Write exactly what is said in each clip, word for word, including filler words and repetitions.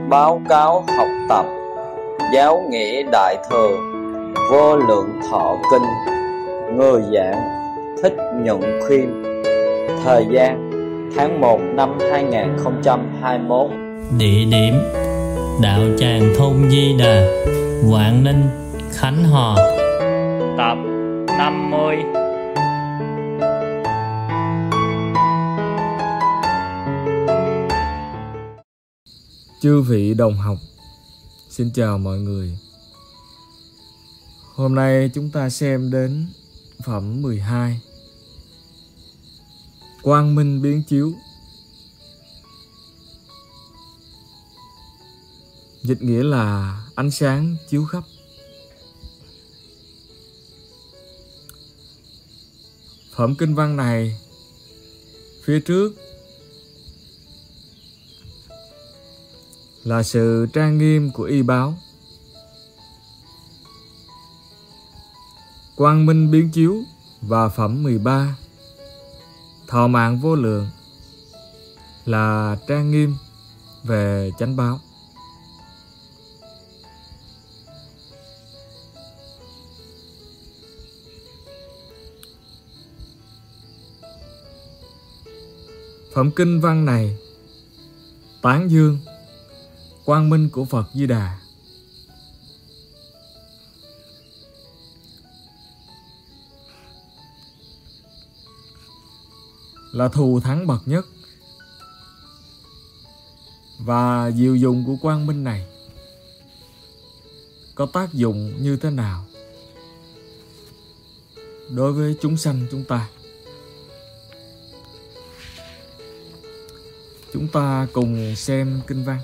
báo cáo học tập giáo nghĩa đại thừa Vô Lượng Thọ Kinh. Người giảng Thích Nhuận Khuyên. Thời gian tháng một năm hai nghìn không trăm hai mươi mốt. Địa điểm đạo tràng thôn Di Đà, Vạn Ninh, Khánh Hòa. Tập năm mươi. Chư vị đồng học, xin chào mọi người. Hôm nay chúng ta xem đến phẩm mười hai, Quang Minh Biến Chiếu. Dịch nghĩa là ánh sáng chiếu khắp. Phẩm kinh văn này phía trước là sự trang nghiêm của y báo. Quang Minh Biến Chiếu và phẩm mười ba, Thọ Mạng Vô Lượng, là trang nghiêm về chánh báo. Phẩm kinh văn này tán dương quang minh của Phật Di Đà, là thù thắng bậc nhất, và diệu dụng của quang minh này có tác dụng như thế nào đối với chúng sanh chúng ta. Chúng ta cùng xem kinh văn.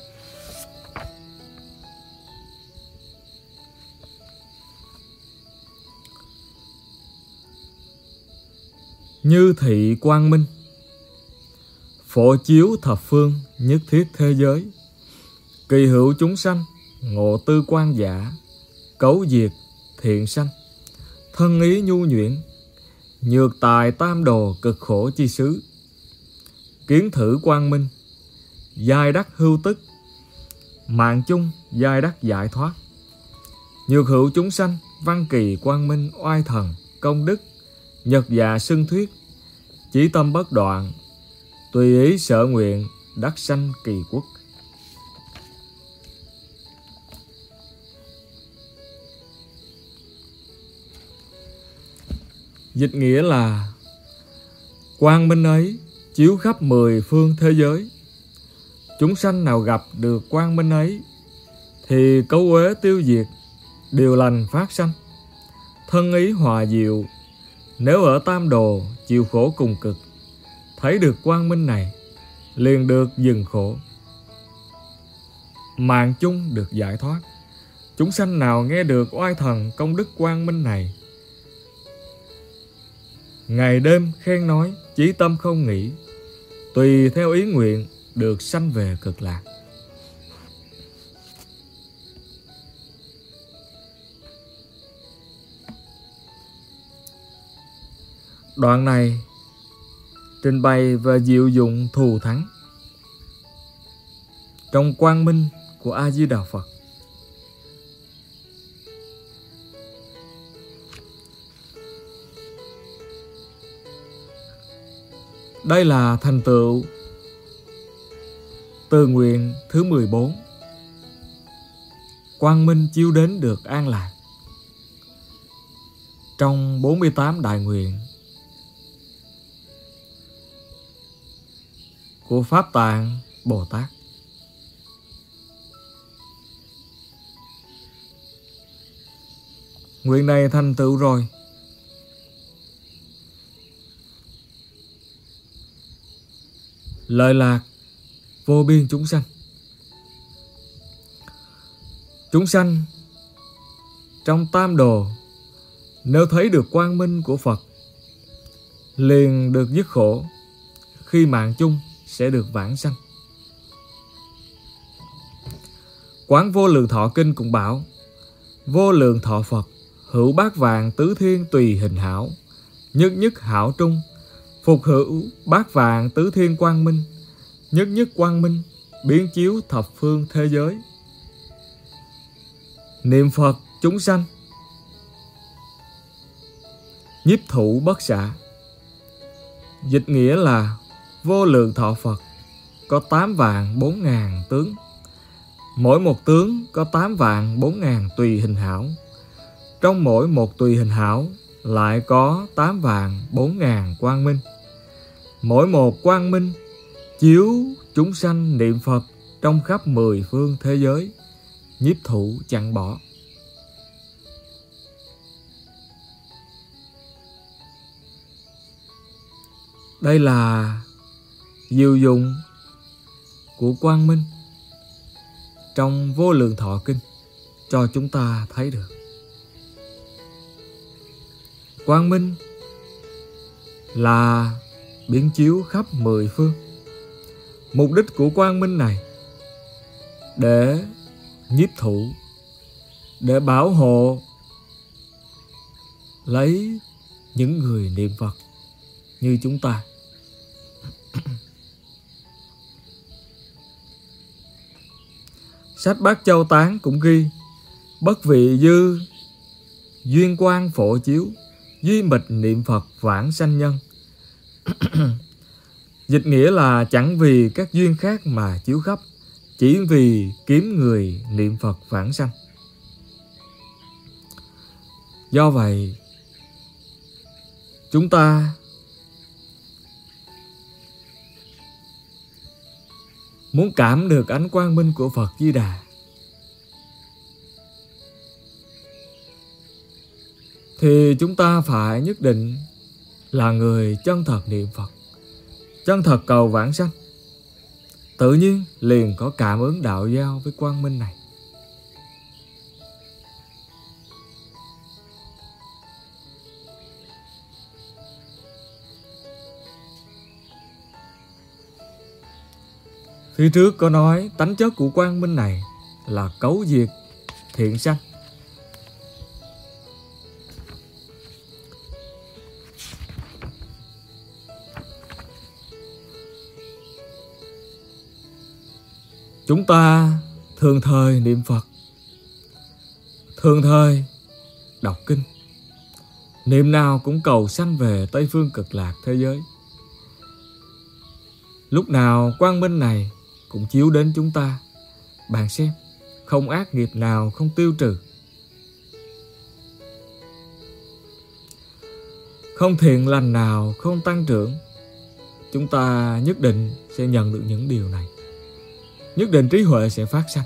Như thị quang minh, phổ chiếu thập phương, nhất thiết thế giới. Kỳ hữu chúng sanh, ngộ tư quan giả, cấu diệt thiện sanh. Thân ý nhu nhuyễn, nhược tài tam đồ, cực khổ chi xứ. Kiến thử quang minh, giai đắc hưu tức. Mạng chung, giai đắc giải thoát. Nhược hữu chúng sanh, văn kỳ quang minh, oai thần, công đức, nhật dạ xưng thuyết. Chí tâm bất đoạn, tùy ý sở nguyện, đắc sanh kỳ quốc. Dịch nghĩa là quang minh ấy chiếu khắp mười phương thế giới. Chúng sanh nào gặp được quang minh ấy thì cấu uế tiêu diệt, điều lành phát sanh, thân ý hòa diệu. Nếu ở tam đồ chịu khổ cùng cực, thấy được quang minh này liền được dừng khổ, mạng chung được giải thoát. Chúng sanh nào nghe được oai thần công đức quang minh này, ngày đêm khen nói, chí tâm không nghĩ, tùy theo ý nguyện được sanh về cực lạc. Đoạn này trình bày về diệu dụng thù thắng trong quang minh của A Di Đà Phật. Đây là thành tựu từ nguyện thứ mười bốn, quang minh chiếu đến được an lạc, trong bốn mươi tám đại nguyện của Pháp Tạng Bồ Tát. Nguyện này thành tựu rồi, lợi lạc vô biên chúng sanh. Chúng sanh trong tam đồ nếu thấy được quang minh của Phật liền được dứt khổ, khi mạng chung sẽ được vãng sanh. Quán Vô Lượng Thọ Kinh cũng bảo: vô lượng thọ Phật, hữu bát vạn tứ thiên tùy hình hảo, nhất nhất hảo trung, phục hữu bát vạn tứ thiên quang minh, nhất nhất quang minh, biến chiếu thập phương thế giới. Niệm Phật chúng sanh, nhiếp thủ bất xả. Dịch nghĩa là vô lượng thọ Phật có tám vạn bốn ngàn tướng. Mỗi một tướng có tám vạn bốn ngàn tùy hình hảo. Trong mỗi một tùy hình hảo lại có tám vạn bốn ngàn quang minh. Mỗi một quang minh chiếu chúng sanh niệm Phật trong khắp mười phương thế giới, nhiếp thủ chẳng bỏ. Đây là diệu dụng của quang minh trong Vô Lượng Thọ Kinh cho chúng ta thấy được. Quang minh là biến chiếu khắp mười phương. Mục đích của quang minh này để nhiếp thủ, để bảo hộ lấy những người niệm Phật như chúng ta. Sách Bát Châu Tán cũng ghi: bất vị dư duyên quang phổ chiếu, duy mịch niệm Phật vãng sanh nhân. Dịch nghĩa là chẳng vì các duyên khác mà chiếu khắp, chỉ vì kiếm người niệm Phật vãng sanh. Do vậy, chúng ta muốn cảm được ánh quang minh của Phật Di Đà thì chúng ta phải nhất định là người chân thật niệm Phật, chân thật cầu vãng sanh. Tự nhiên liền có cảm ứng đạo giao với quang minh này. Phía trước có nói tánh chất của quang minh này là cấu diệt thiện sanh. Chúng ta thường thời niệm Phật, thường thời đọc kinh, niệm nào cũng cầu sanh về Tây Phương Cực Lạc thế giới. Lúc nào quang minh này cũng chiếu đến chúng ta. Bạn xem, không ác nghiệp nào không tiêu trừ, không thiện lành nào không tăng trưởng. Chúng ta nhất định sẽ nhận được những điều này. Nhất định trí huệ sẽ phát sanh.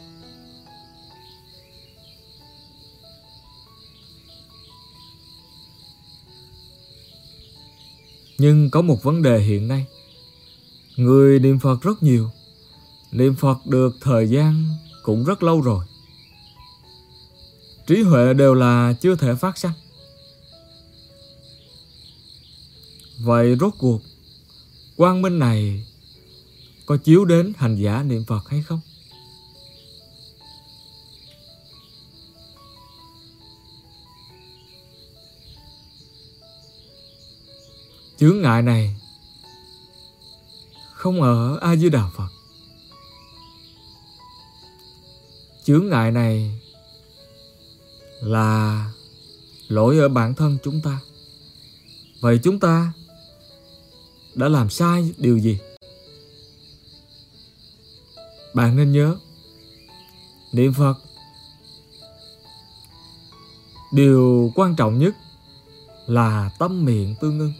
Nhưng có một vấn đề hiện nay, người niệm Phật rất nhiều, niệm Phật được thời gian cũng rất lâu rồi, trí huệ đều là chưa thể phát sanh. Vậy rốt cuộc quang minh này có chiếu đến hành giả niệm Phật hay không? Chướng ngại này không ở A Di Đà Phật. Chướng ngại này là lỗi ở bản thân chúng ta. Vậy chúng ta đã làm sai điều gì? Bạn nên nhớ, niệm Phật, điều quan trọng nhất là tâm miệng tương ưng.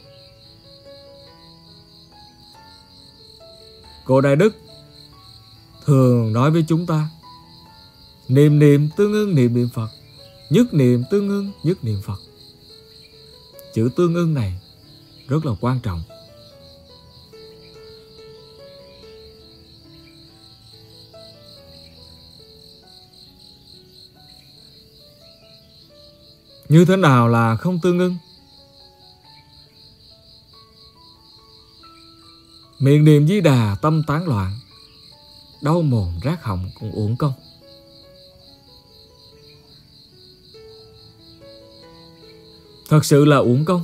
Cô Đại Đức thường nói với chúng ta, niệm niệm tương ưng niệm niệm Phật, nhất niệm tương ưng nhất niệm Phật. Chữ tương ưng này rất là quan trọng. Như thế nào là không tương ưng? Miệng niệm Di Đà tâm tán loạn, đau mồm rát họng cũng uổng công. Thật sự là uổng công.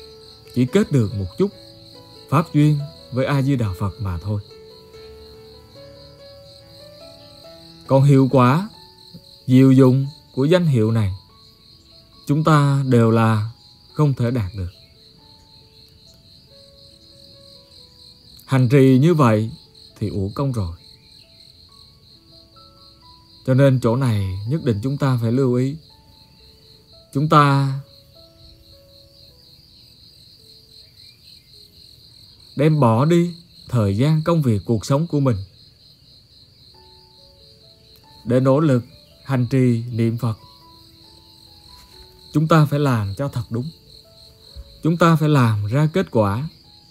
Chỉ kết được một chút pháp duyên với A Di Đà Phật mà thôi. Còn hiệu quả, diệu dụng của danh hiệu này, chúng ta đều là không thể đạt được. Hành trì như vậy thì uổng công rồi. Cho nên chỗ này nhất định chúng ta phải lưu ý. Chúng ta đem bỏ đi thời gian công việc cuộc sống của mình để nỗ lực hành trì niệm Phật. Chúng ta phải làm cho thật đúng. Chúng ta phải làm ra kết quả,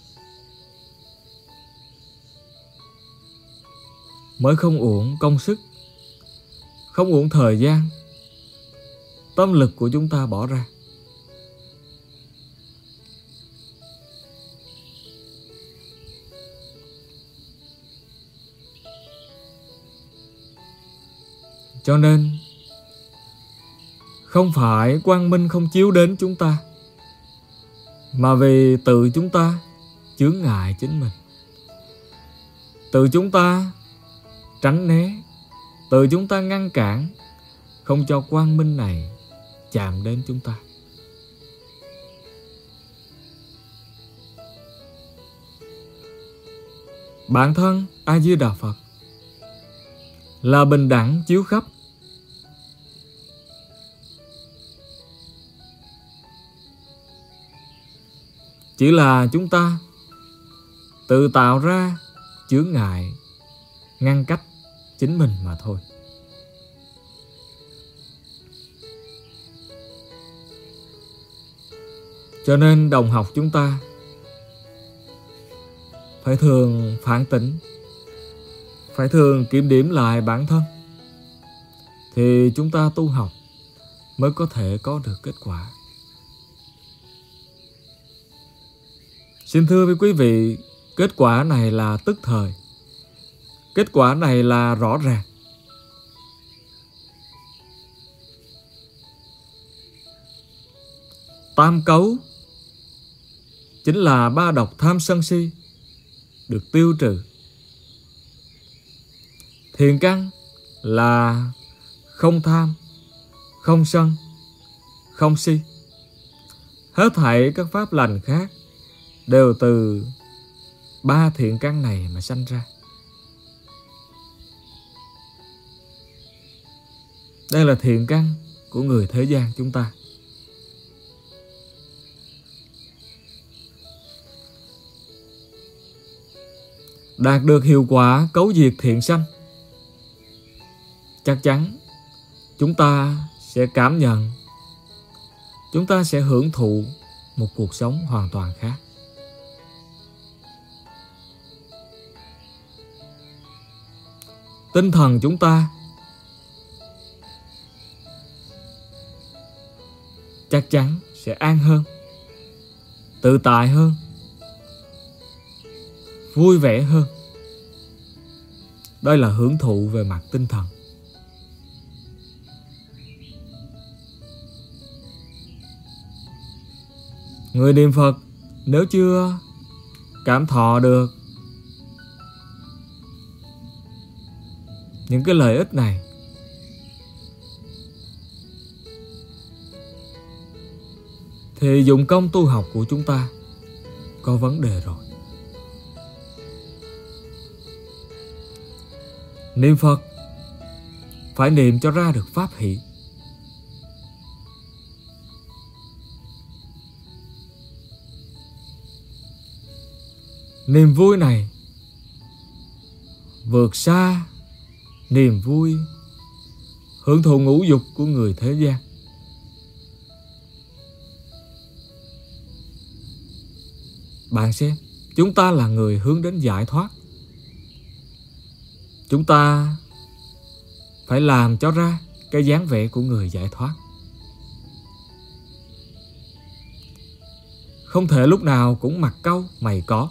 mới không uổng công sức, không uổng thời gian, tâm lực của chúng ta bỏ ra. Cho nên không phải quang minh không chiếu đến chúng ta, mà vì tự chúng ta chướng ngại chính mình, tự chúng ta tránh né, tự chúng ta ngăn cản, không cho quang minh này chạm đến chúng ta. Bản thân A Di Đà Phật là bình đẳng chiếu khắp. Chỉ là chúng ta tự tạo ra chướng ngại, ngăn cách chính mình mà thôi. Cho nên đồng học chúng ta phải thường phản tỉnh, phải thường kiểm điểm lại bản thân, thì chúng ta tu học mới có thể có được kết quả. Xin thưa với quý vị, kết quả này là tức thời. Kết quả này là rõ ràng. Tam cấu chính là ba độc tham sân si được tiêu trừ. Thiền căn là không tham, không sân, không si. Hết thảy các pháp lành khác đều từ ba thiện căn này mà sanh ra. Đây là thiện căn của người thế gian chúng ta. Đạt được hiệu quả cấu diệt thiện sanh, chắc chắn chúng ta sẽ cảm nhận, chúng ta sẽ hưởng thụ một cuộc sống hoàn toàn khác. Tinh thần chúng ta chắc chắn sẽ an hơn, tự tại hơn, vui vẻ hơn. Đây là hưởng thụ về mặt tinh thần. Người niệm Phật nếu chưa cảm thọ được những cái lợi ích này, thì dụng công tu học của chúng ta có vấn đề rồi. Niệm Phật phải niệm cho ra được pháp hỷ. Niềm vui này vượt xa niềm vui hưởng thụ ngũ dục của người thế gian. Bạn xem, chúng ta là người hướng đến giải thoát. Chúng ta phải làm cho ra cái dáng vẻ của người giải thoát. Không thể lúc nào cũng mặt cau mày có.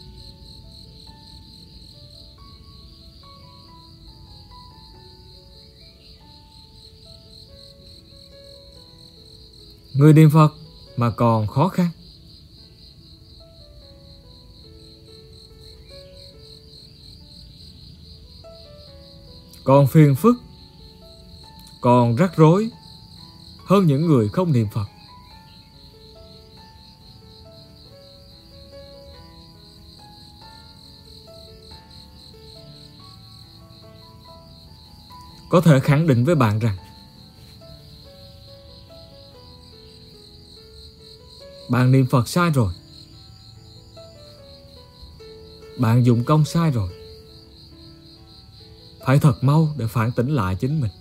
Người niệm Phật mà còn khó khăn, còn phiền phức, còn rắc rối hơn những người không niệm Phật. Có thể khẳng định với bạn rằng bạn niệm Phật sai rồi, bạn dụng công sai rồi. Phải thật mau để phản tỉnh lại chính mình.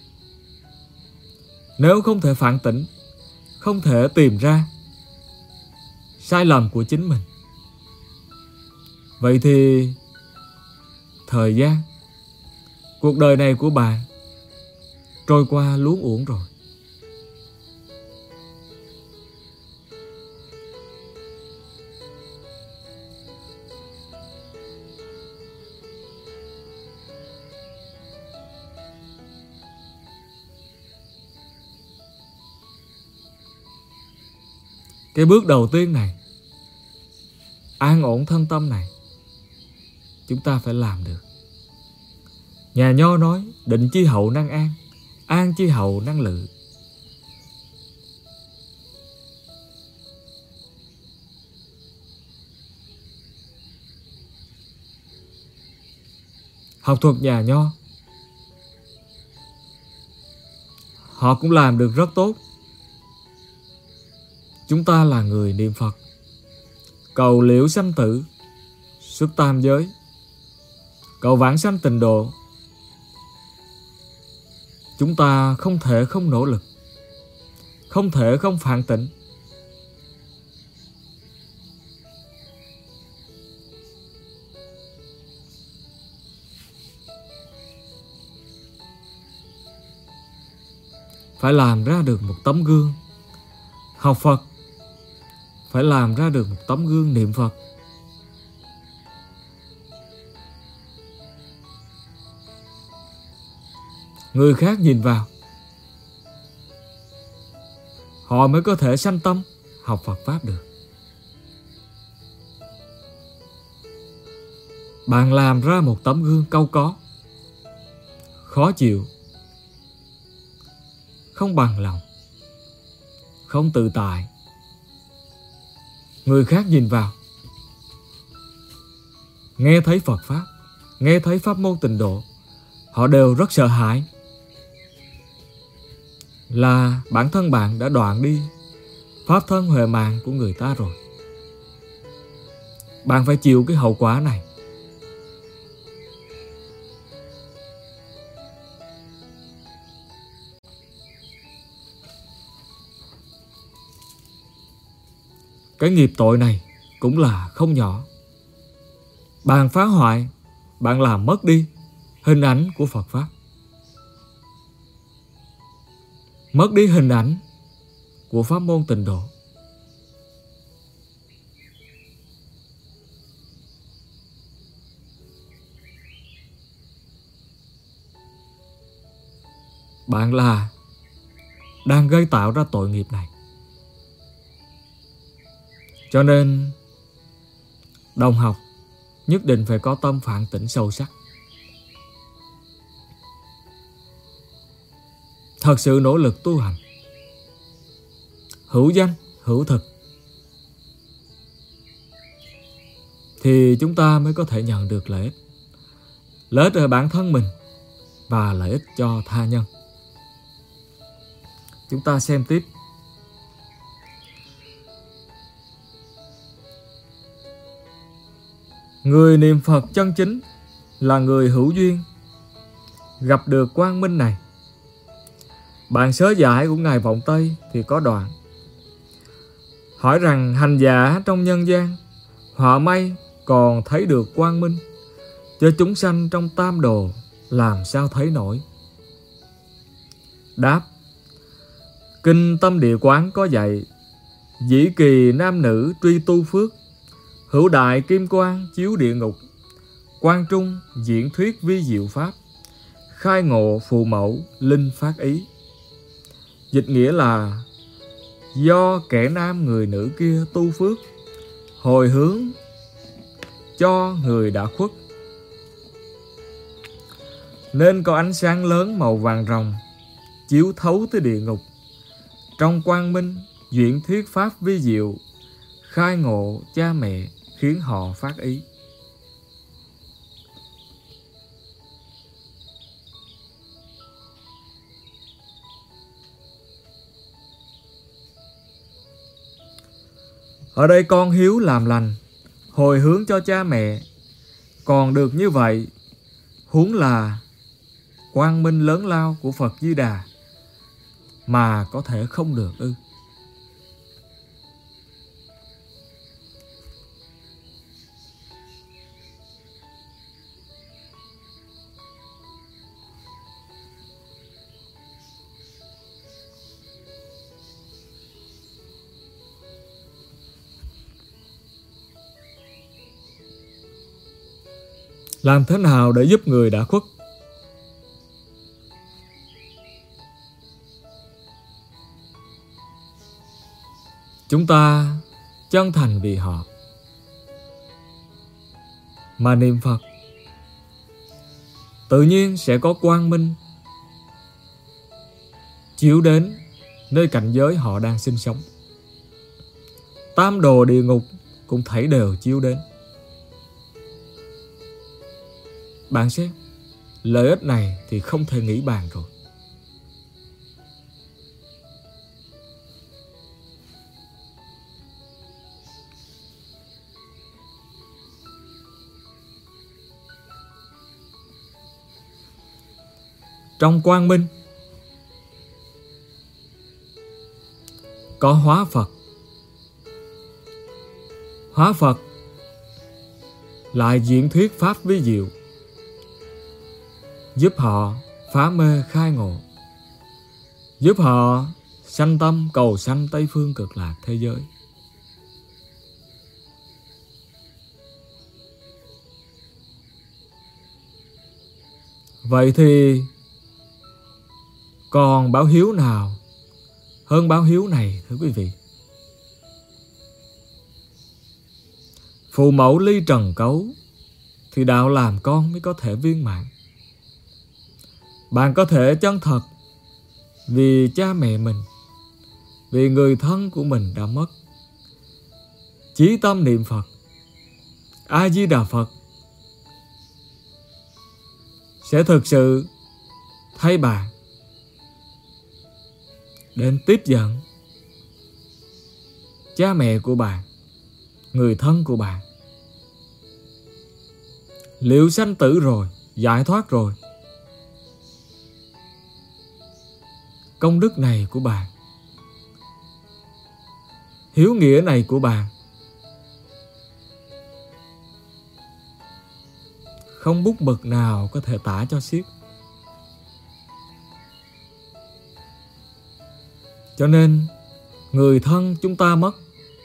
Nếu không thể phản tỉnh, không thể tìm ra sai lầm của chính mình, vậy thì thời gian, cuộc đời này của bạn trôi qua luống uổng rồi. Cái bước đầu tiên này, an ổn thân tâm này, chúng ta phải làm được. Nhà Nho nói định chi hậu năng an, an chi hậu năng lự. Học thuật nhà Nho, họ cũng làm được rất tốt. Chúng ta là người niệm Phật, cầu liễu sanh tử, xuất tam giới, cầu vãng sanh tịnh độ. Chúng ta không thể không nỗ lực, không thể không phản tỉnh. Phải làm ra được một tấm gương học Phật, phải làm ra được một tấm gương niệm Phật. Người khác nhìn vào, họ mới có thể sanh tâm học Phật Pháp được. Bạn làm ra một tấm gương cau có, khó chịu, không bằng lòng, không tự tại. Người khác nhìn vào, nghe thấy Phật Pháp, nghe thấy pháp môn tịnh độ, họ đều rất sợ hãi. Là bản thân bạn đã đoạn đi pháp thân huệ mạng của người ta rồi. Bạn phải chịu cái hậu quả này. Cái nghiệp tội này cũng là không nhỏ. Bạn phá hoại, bạn làm mất đi hình ảnh của Phật Pháp, mất đi hình ảnh của pháp môn tịnh độ. Bạn là đang gây tạo ra tội nghiệp này. Cho nên đồng học nhất định phải có tâm phản tỉnh sâu sắc, thật sự nỗ lực tu hành, hữu danh, hữu thực, thì chúng ta mới có thể nhận được lợi ích. Lợi ích ở bản thân mình và lợi ích cho tha nhân. Chúng ta xem tiếp. Người niệm Phật chân chính là người hữu duyên gặp được quang minh này. Bản sớ giải của Ngài Vọng Tây thì có đoạn hỏi rằng hành giả trong nhân gian họa may còn thấy được quang minh, cho chúng sanh trong tam đồ làm sao thấy nổi. Đáp: Kinh Tâm Địa Quán có dạy, dĩ kỳ nam nữ truy tu phước, hữu đại kim quang chiếu địa ngục, quang trung diễn thuyết vi diệu pháp, khai ngộ phù mẫu linh phát ý. Dịch nghĩa là do kẻ nam người nữ kia tu phước, hồi hướng cho người đã khuất, nên có ánh sáng lớn màu vàng ròng chiếu thấu tới địa ngục. Trong quang minh duyện thuyết pháp vi diệu, khai ngộ cha mẹ khiến họ phát ý. Ở đây con hiếu làm lành, hồi hướng cho cha mẹ, còn được như vậy, huống là quang minh lớn lao của Phật Di Đà mà có thể không được ư? Làm thế nào để giúp người đã khuất? Chúng ta chân thành vì họ mà niệm Phật, tự nhiên sẽ có quang minh chiếu đến nơi cảnh giới họ đang sinh sống. Tam đồ địa ngục cũng thảy đều chiếu đến. Bạn xem, lợi ích này thì không thể nghĩ bàn rồi. Trong quang minh có hóa Phật. Hóa Phật lại diễn thuyết pháp vi diệu, giúp họ phá mê khai ngộ, giúp họ sanh tâm cầu sanh Tây phương cực lạc thế giới. Vậy thì còn báo hiếu nào hơn báo hiếu này thưa quý vị? Phụ mẫu ly trần cấu thì đạo làm con mới có thể viên mãn. Bạn có thể chân thật vì cha mẹ mình, vì người thân của mình đã mất, chí tâm niệm Phật, A Di Đà Phật sẽ thực sự thay bạn đến tiếp dẫn cha mẹ của bạn, người thân của bạn. Liệu sanh tử rồi, giải thoát rồi, công đức này của bạn, hiếu nghĩa này của bạn không bút mực nào có thể tả cho xiết. Cho nên người thân chúng ta mất,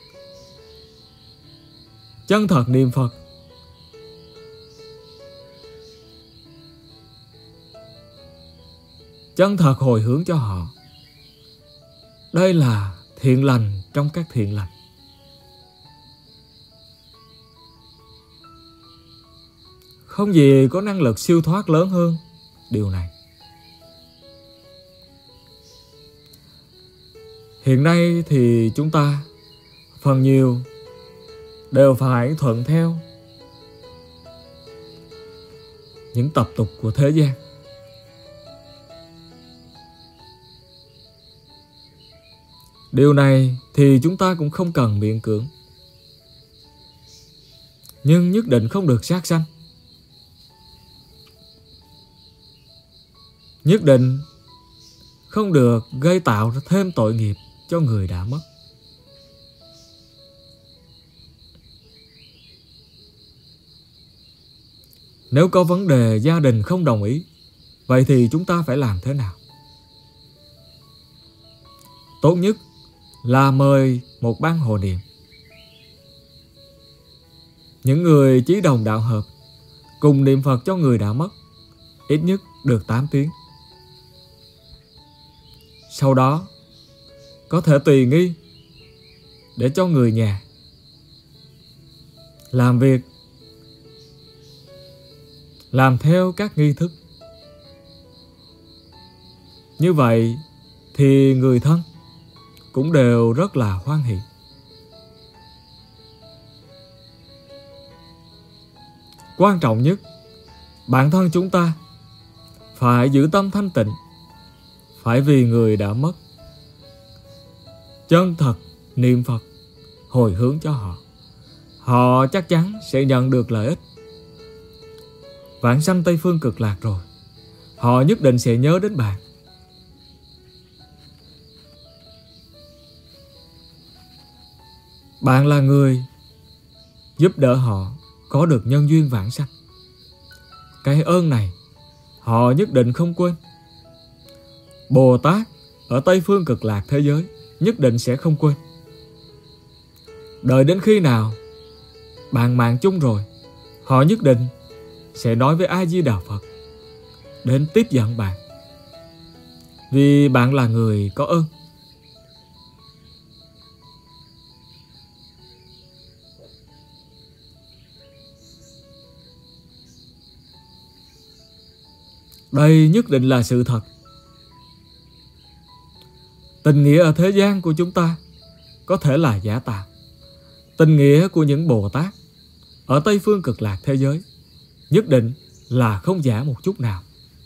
chân thật niệm Phật, chân thật hồi hướng cho họ. Đây là thiện lành trong các thiện lành. Không gì có năng lực siêu thoát lớn hơn điều này. Hiện nay thì chúng ta phần nhiều đều phải thuận theo những tập tục của thế gian. Điều này thì chúng ta cũng không cần miễn cưỡng, nhưng nhất định không được sát sanh, nhất định không được gây tạo thêm tội nghiệp cho người đã mất. Nếu có vấn đề gia đình không đồng ý, vậy thì chúng ta phải làm thế nào? Tốt nhất là mời một ban hộ niệm, những người chí đồng đạo hợp, cùng niệm Phật cho người đã mất, ít nhất được tám tiếng. Sau đó có thể tùy nghi để cho người nhà làm việc, làm theo các nghi thức Như vậy thì người thân cũng đều rất là hoan hỷ. Quan trọng nhất, bản thân chúng ta phải giữ tâm thanh tịnh, phải vì người đã mất chân thật niệm Phật, hồi hướng cho họ. Họ chắc chắn sẽ nhận được lợi ích. Vãng sanh Tây Phương Cực Lạc rồi, họ nhất định sẽ nhớ đến bạn. Bạn là người giúp đỡ họ có được nhân duyên vãng sanh. Cái ơn này họ nhất định không quên. Bồ Tát ở Tây Phương Cực Lạc thế giới nhất định sẽ không quên. Đợi đến khi nào bạn mạng chung rồi, họ nhất định sẽ nói với A Di Đà Phật đến tiếp dẫn bạn, vì bạn là người có ơn. Đây nhất định là sự thật. Tình nghĩa ở thế gian của chúng ta có thể là giả tạo. Tình nghĩa của những Bồ Tát ở Tây Phương Cực Lạc thế giới nhất định là không giả một chút nào.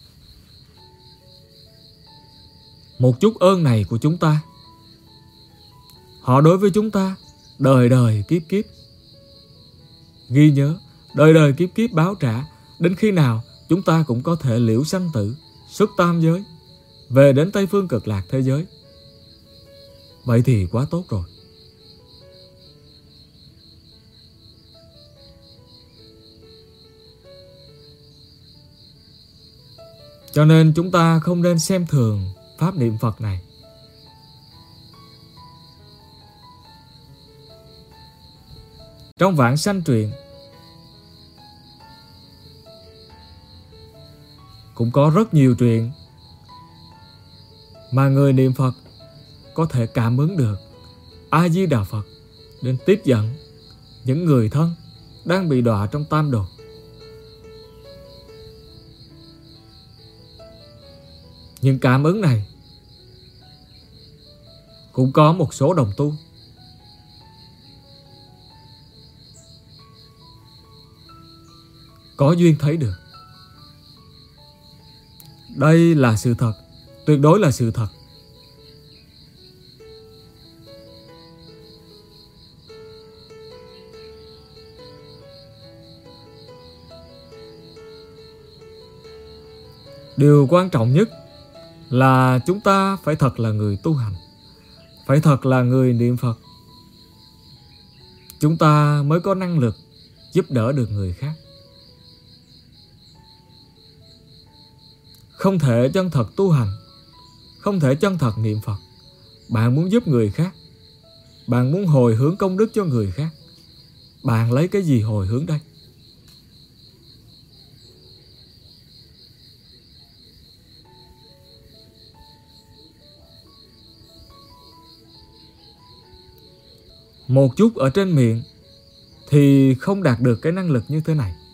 Một chút ơn này của chúng ta, họ đối với chúng ta đời đời kiếp kiếp ghi nhớ, đời đời kiếp kiếp báo trả. Đến khi nào chúng ta cũng có thể liễu sanh tử, xuất tam giới, về đến Tây Phương Cực Lạc thế giới. Vậy thì quá tốt rồi. Cho nên chúng ta không nên xem thường pháp niệm Phật này. Trong Vãng Sanh truyện cũng có rất nhiều chuyện mà người niệm Phật có thể cảm ứng được A Di Đà Phật đến tiếp dẫn những người thân đang bị đọa trong tam đồ. Những cảm ứng này cũng có một số đồng tu có duyên thấy được. Đây là sự thật, tuyệt đối là sự thật. Điều quan trọng nhất là chúng ta phải thật là người tu hành, phải thật là người niệm Phật. Chúng ta mới có năng lực giúp đỡ được người khác. Không thể chân thật tu hành, không thể chân thật niệm Phật. Bạn muốn giúp người khác, bạn muốn hồi hướng công đức cho người khác, bạn lấy cái gì hồi hướng đây? Một chút ở trên miệng thì không đạt được cái năng lực như thế này.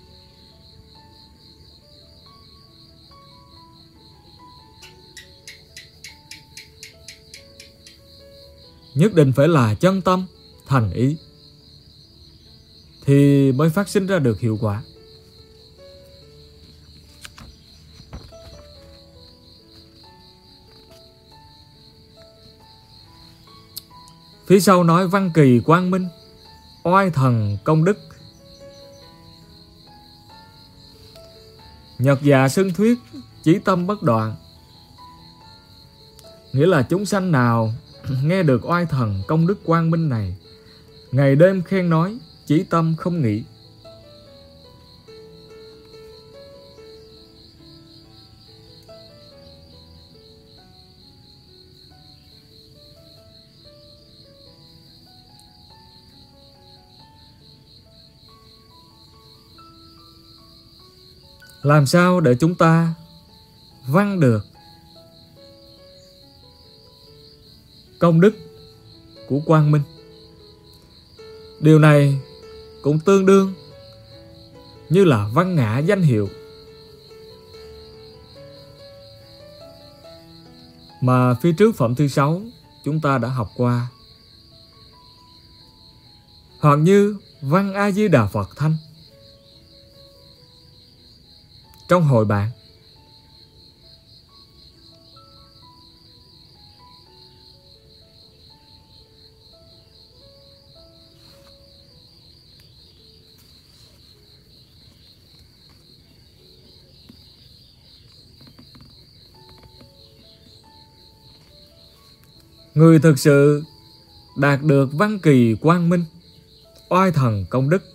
Nhất định phải là chân tâm, thành ý thì mới phát sinh ra được hiệu quả. Phía sau nói văn kỳ quang minh, oai thần công đức. Nhật dạ xưng thuyết, chí tâm bất đoạn. Nghĩa là chúng sanh nào nghe được oai thần công đức quang minh này, ngày đêm khen nói, chí tâm không nghỉ. Làm sao để chúng ta văn được công đức của quang minh? Điều này cũng tương đương như là văn ngã danh hiệu. mà phía trước phẩm thứ sáu chúng ta đã học qua. Hoặc như văn A Di Đà Phật thanh trong hội bạn. Người thực sự đạt được văn kỳ quang minh, oai thần công đức.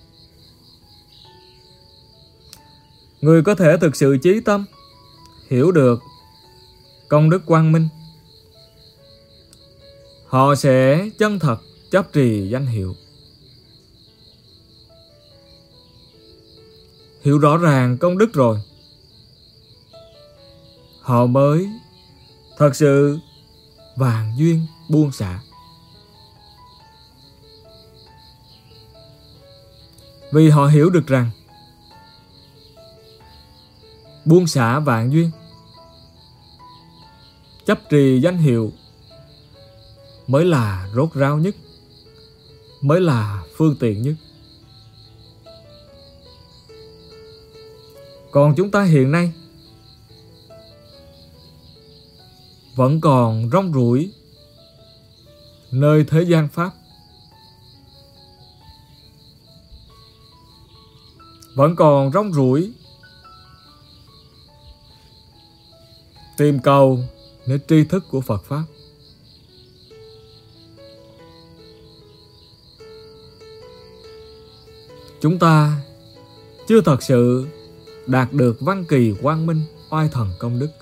Người có thể thực sự chí tâm, hiểu được công đức quang minh. Họ sẽ chân thật chấp trì danh hiệu. Hiểu rõ ràng công đức rồi, họ mới thật sự vạn duyên buông xả. Vì họ hiểu được rằng buông xả vạn duyên, chấp trì danh hiệu mới là rốt ráo nhất, mới là phương tiện nhất. Còn chúng ta hiện nay vẫn còn rong ruổi nơi thế gian pháp, vẫn còn rong ruổi tìm cầu nơi tri thức của Phật pháp. Chúng ta chưa thật sự đạt được văn kỳ quang minh, oai thần công đức.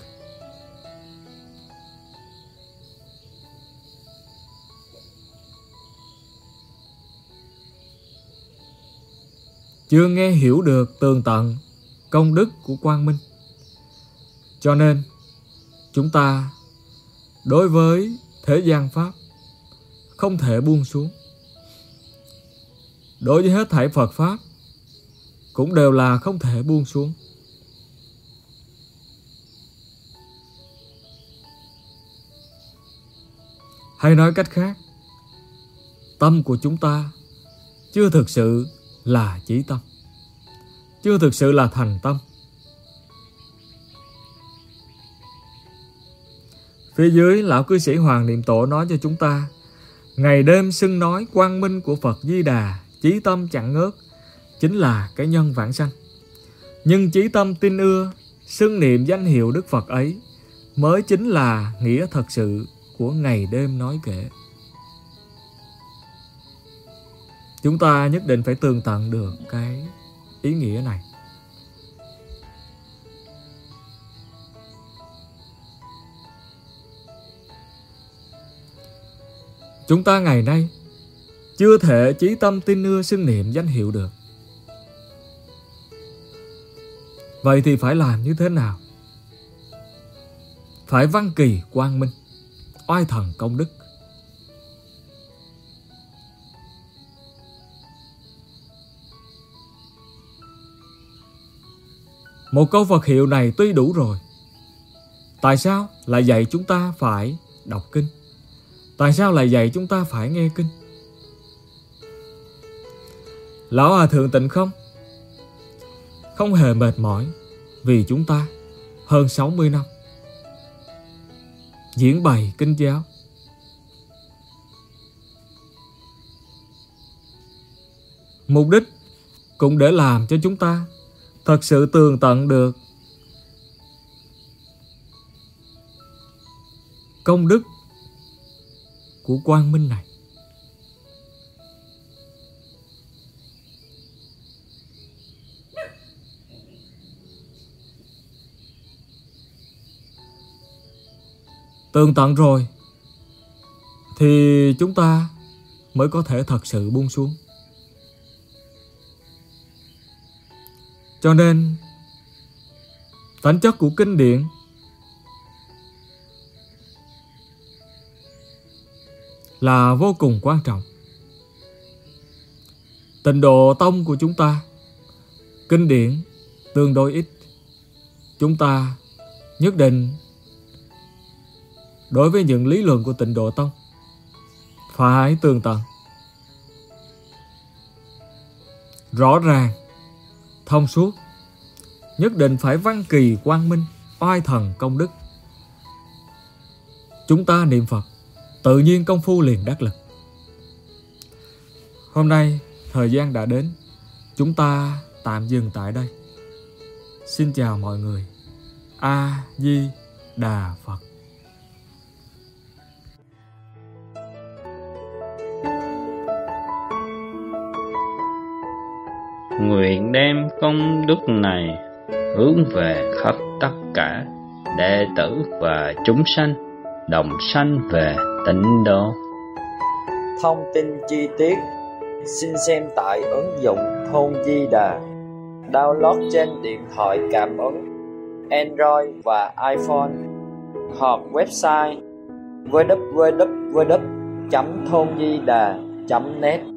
Chưa nghe hiểu được tường tận công đức của quang minh. Cho nên chúng ta đối với thế gian pháp không thể buông xuống. Đối với hết thảy Phật pháp cũng đều là không thể buông xuống. Hay nói cách khác, tâm của chúng ta chưa thực sự là chí tâm, chưa thực sự là thành tâm. Phía dưới lão cư sĩ Hoàng Niệm Tổ nói cho chúng ta: ngày đêm xưng nói quang minh của Phật Di Đà, chí tâm chẳng ngớt, chính là cái nhân vãng sanh. Nhưng chí tâm tin ưa, xưng niệm danh hiệu Đức Phật ấy mới chính là nghĩa thật sự của ngày đêm nói kệ. Chúng ta nhất định phải tường tận được cái ý nghĩa này. Chúng ta ngày nay chưa thể chí tâm tin ưa xưng niệm danh hiệu được. Vậy thì phải làm như thế nào? Phải văn kỳ quang minh, oai thần công đức. Một câu Phật hiệu này tuy đủ rồi. Tại sao lại dạy chúng ta phải đọc kinh? Tại sao lại dạy chúng ta phải nghe kinh? Lão Hòa Thượng Tịnh Không không hề mệt mỏi vì chúng ta hơn sáu mươi năm diễn bày kinh giáo. Mục đích cũng để làm cho chúng ta thật sự tường tận được công đức của quang minh này. Tường tận rồi thì chúng ta mới có thể thật sự buông xuống. Cho nên tánh chất của kinh điển là vô cùng quan trọng. Tịnh độ tông của chúng ta kinh điển tương đối ít. Chúng ta nhất định đối với những lý luận của Tịnh Độ Tông phải tường tận, rõ ràng, thông suốt, nhất định phải văn kỳ quang minh, oai thần công đức. Chúng ta niệm Phật, tự nhiên công phu liền đắc lực. Hôm nay thời gian đã đến, chúng ta tạm dừng tại đây. Xin chào mọi người. A Di Đà Phật. Nguyện đem công đức này hướng về khắp tất cả đệ tử và chúng sanh đồng sanh về tịnh độ. Thông tin chi tiết xin xem tại ứng dụng Thôn Di Đà, download trên điện thoại cảm ứng Android và iPhone, hoặc website w w w chấm thôn di đà chấm net.